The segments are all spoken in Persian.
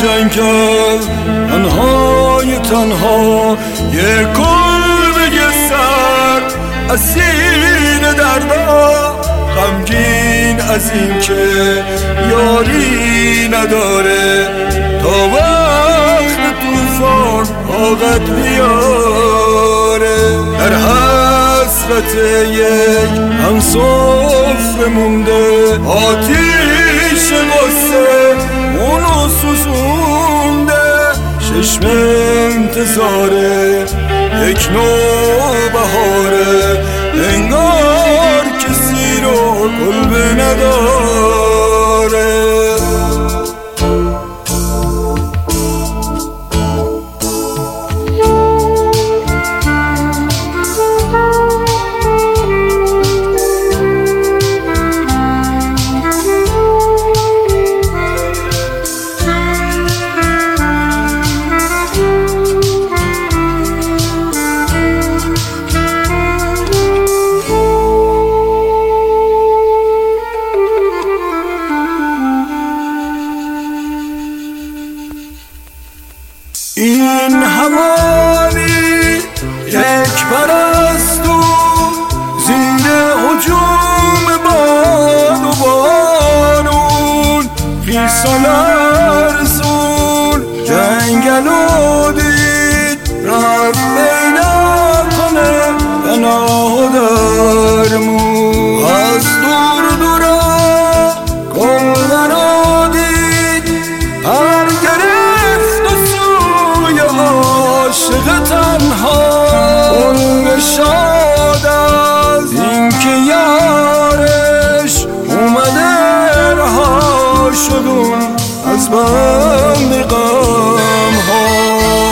جنگل تنهای تنها یه کلبه سر از سینه دردا غمگین از این که یاری نداره تا وقت طوفان طاقت بیاره در حسرت یک همسفره مونده آتیش غصه اونو سوزونده چشم انتظاره یک نوبهاره انگار کسی رو کلبه نداره این حوالی یک پرستو زیر هجوم باد و بارون خیس و لرزون جنگلو دید رفت پیدا کنه پناه و درمون از دور دورا کلبه رو دید پر گرفت و عاشق تنها اون شاد از اینکه یارش اومده رها شدون از بند غم ها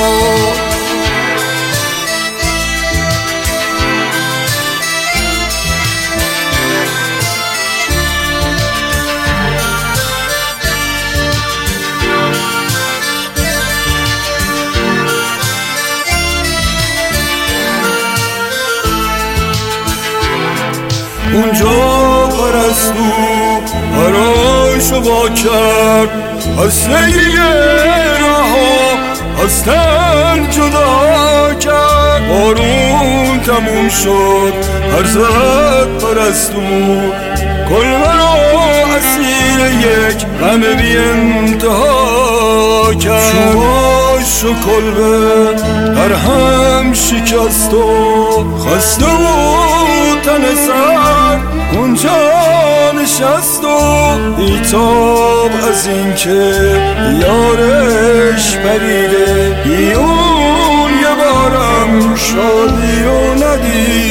اونجا پرستو براشو وا کرد از سیه رها از تن جدا کرد بارون تموم شد هر زد پرستو کلبه رو اسیر یک غم بی انتها کرد شواش و کلبه در هم شکست و خسته و تن سر اونجا نشست و بیتاب از این که یارش پریده بی اون یه بارم شادی و ندید